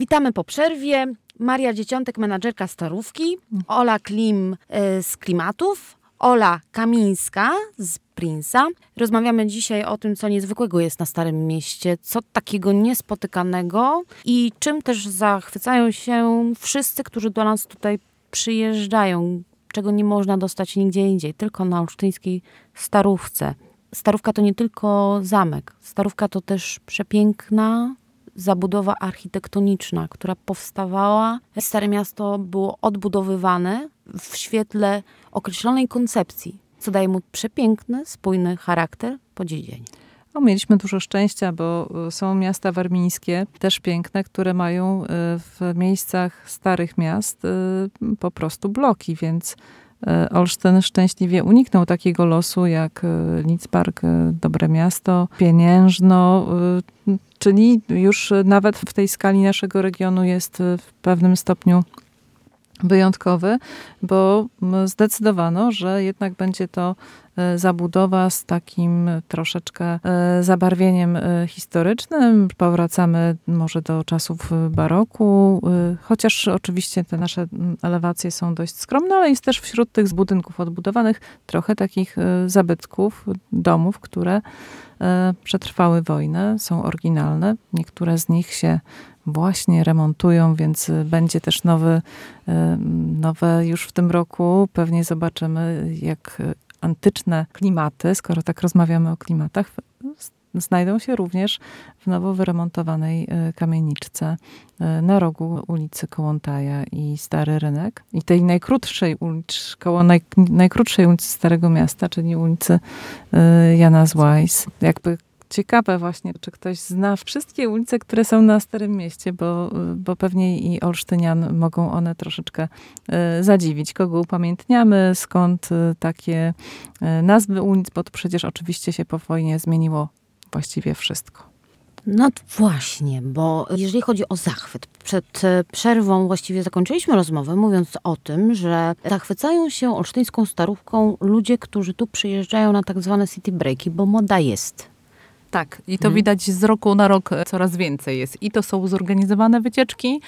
Witamy po przerwie. Maria Dzieciątek, menadżerka Starówki, Ola Klim z Klimatów, Ola Kamińska z Prince'a. Rozmawiamy dzisiaj o tym, co niezwykłego jest na Starym Mieście, co takiego niespotykanego i czym też zachwycają się wszyscy, którzy do nas tutaj przyjeżdżają, czego nie można dostać nigdzie indziej, tylko na olsztyńskiej Starówce. Starówka to nie tylko zamek. Starówka to też przepiękna zabudowa architektoniczna, która powstawała. Stare Miasto było odbudowywane w świetle określonej koncepcji, co daje mu przepiękny, spójny charakter po dziś dzień. Mieliśmy dużo szczęścia, bo są miasta warmińskie, też piękne, które mają w miejscach starych miast po prostu bloki, więc Olsztyn szczęśliwie uniknął takiego losu jak Lidzbark, Dobre Miasto, Pieniężno, czyli już nawet w tej skali naszego regionu jest w pewnym stopniu wyjątkowy, bo zdecydowano, że jednak będzie to zabudowa z takim troszeczkę zabarwieniem historycznym. Powracamy może do czasów baroku, chociaż oczywiście te nasze elewacje są dość skromne, ale jest też wśród tych budynków odbudowanych trochę takich zabytków, domów, które przetrwały wojnę, są oryginalne. Niektóre z nich się właśnie remontują, więc będzie też nowe już w tym roku. Pewnie zobaczymy, jak antyczne klimaty, skoro tak rozmawiamy o klimatach, znajdą się również w nowo wyremontowanej kamieniczce na rogu ulicy Kołłątaja i Stary Rynek. I tej koło najkrótszej ulicy Starego Miasta, czyli ulicy Jana z Łajs. Jakby ciekawe właśnie, czy ktoś zna wszystkie ulice, które są na Starym Mieście, bo pewnie i olsztynian mogą one troszeczkę zadziwić. Kogo upamiętniamy, skąd takie nazwy ulic, bo to przecież oczywiście się po wojnie zmieniło właściwie wszystko. No właśnie, bo jeżeli chodzi o zachwyt, przed przerwą właściwie zakończyliśmy rozmowę mówiąc o tym, że zachwycają się olsztyńską Starówką ludzie, którzy tu przyjeżdżają na tak zwane city breaki, bo moda jest. Tak, i to widać z roku na rok coraz więcej jest. I to są zorganizowane wycieczki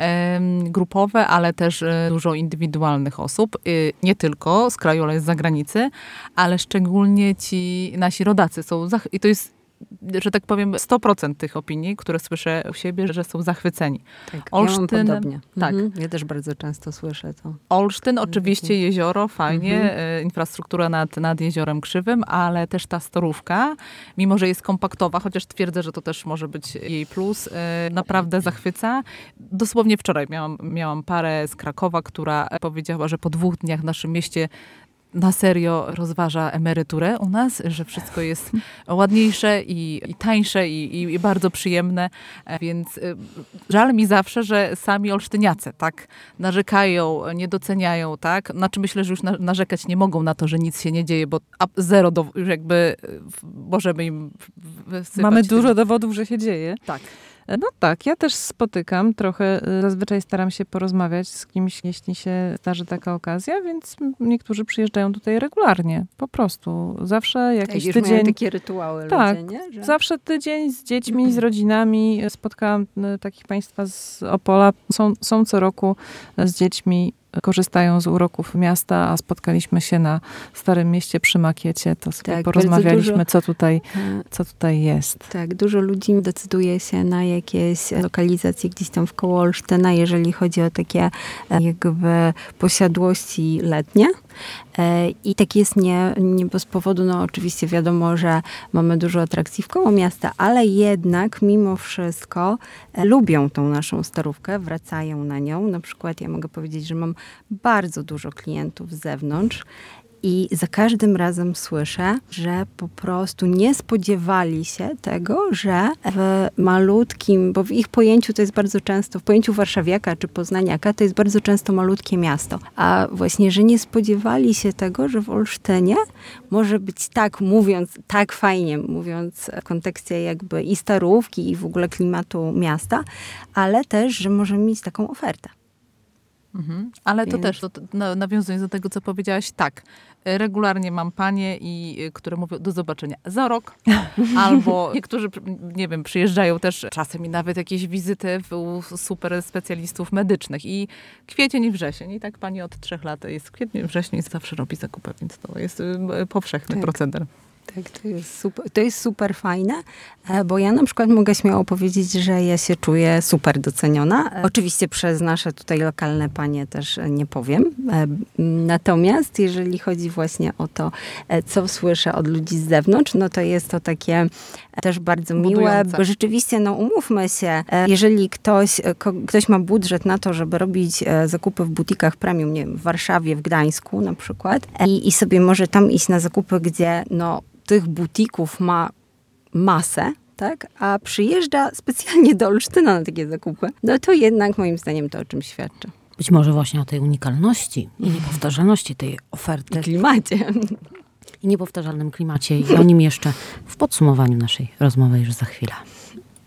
grupowe, ale też dużo indywidualnych osób. Nie tylko z kraju, ale z zagranicy, ale szczególnie ci nasi rodacy są, i to jest, że tak powiem, 100% tych opinii, które słyszę u siebie, że są zachwyceni. Tak, Olsztyn, ja mam podobnie. Tak. Ja też bardzo często słyszę to. Olsztyn, oczywiście jezioro, fajnie, infrastruktura nad Jeziorem Krzywym, ale też ta Starówka, mimo że jest kompaktowa, chociaż twierdzę, że to też może być jej plus, naprawdę zachwyca. Dosłownie wczoraj miałam parę z Krakowa, która powiedziała, że po 2 dniach w naszym mieście na serio rozważa emeryturę u nas, że wszystko jest ładniejsze i tańsze i bardzo przyjemne, więc żal mi zawsze, że sami olsztyniacy tak narzekają, nie doceniają, tak? Znaczy myślę, że już narzekać nie mogą na to, że nic się nie dzieje, bo zero już jakby możemy im wysypać. Mamy dużo dowodów, że się dzieje. Tak. No tak, ja też spotykam trochę, zazwyczaj staram się porozmawiać z kimś, jeśli się zdarzy taka okazja, więc niektórzy przyjeżdżają tutaj regularnie, po prostu. Zawsze jakiś tydzień. Mają takie rytuały tak, ludzie, nie? Że... zawsze tydzień z dziećmi, z rodzinami. Spotkałam takich państwa z Opola, są co roku z dziećmi, korzystają z uroków miasta, a spotkaliśmy się na Starym Mieście przy makiecie, to sobie porozmawialiśmy, co tutaj jest. Tak, dużo ludzi decyduje się na jakieś lokalizacje gdzieś tam wkoło Olsztyna, jeżeli chodzi o takie jakby posiadłości letnie. I tak jest nie bez powodu, no oczywiście wiadomo, że mamy dużo atrakcji wkoło miasta, ale jednak mimo wszystko lubią tą naszą Starówkę, wracają na nią. Na przykład ja mogę powiedzieć, że mam bardzo dużo klientów z zewnątrz i za każdym razem słyszę, że po prostu nie spodziewali się tego, że w malutkim, bo w ich pojęciu to jest bardzo często, w pojęciu warszawiaka czy poznaniaka, to jest bardzo często malutkie miasto. A właśnie, że nie spodziewali się tego, że w Olsztynie może być tak, tak fajnie, mówiąc w kontekście jakby i Starówki i w ogóle klimatu miasta, ale też, że możemy mieć taką ofertę. Ale to Więc- też, nawiązując do tego, co powiedziałaś, tak, regularnie mam panie, które mówią do zobaczenia za rok, albo niektórzy, nie wiem, przyjeżdżają też czasem i nawet jakieś wizyty u super specjalistów medycznych i kwiecień i wrzesień. I tak pani od 3 lat jest w kwietniu i wrześniu i zawsze robi zakupy, więc to jest powszechny proceder. Tak, to jest super fajne, bo ja na przykład mogę śmiało powiedzieć, że ja się czuję super doceniona. Oczywiście przez nasze tutaj lokalne panie też nie powiem. Natomiast jeżeli chodzi właśnie o to, co słyszę od ludzi z zewnątrz, no to jest to takie też bardzo miłe, Budujące. bo rzeczywiście, no umówmy się, jeżeli ktoś ma budżet na to, żeby robić zakupy w butikach premium, nie wiem, w Warszawie, w Gdańsku na przykład i sobie może tam iść na zakupy, gdzie no tych butików ma masę, tak? A przyjeżdża specjalnie do Olsztyna na takie zakupy, no to jednak moim zdaniem to o czym świadczy. Być może właśnie o tej unikalności i niepowtarzalności tej oferty W klimacie. i niepowtarzalnym klimacie i o nim jeszcze w podsumowaniu naszej rozmowy już za chwilę.